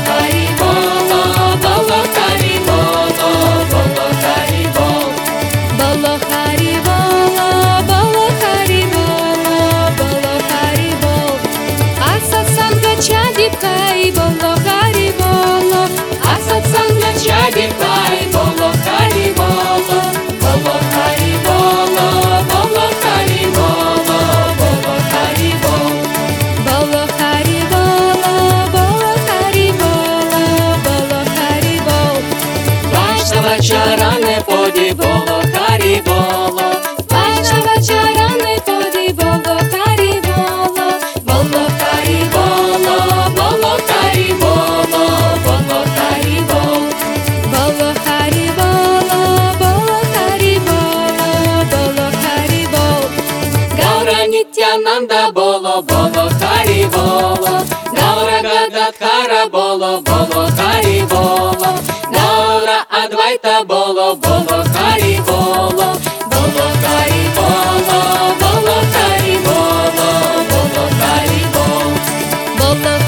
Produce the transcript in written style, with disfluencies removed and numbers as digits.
Харіболо, боло Харіболо, боло Харібол. Боло Харіболо, боло Харіболо, боло Харібол. Асад сангача діпкай, боло Харіболо, асад сангача діпкай, боло Харіболо, боло Харіболо, боло Харіболо, боло Харібол. Боло Харіболо, боло Харіболо, боло Харібол. Важна вечора не поді, боло Харіболо, важна вечора не поді, боло Харіболо, боло Харіболо, боло Харіболо, боло Харібол. Боло Харіболо, боло Харіболо, боло Харібол. Гаура Нітянанда боло, боло Харіболо, Гаура Гададхара боло, боло Харіболо, Гаура Адвайта боло, боло Харіболо, боло Харіболо, боло Харіболо, боло Харібол. Боло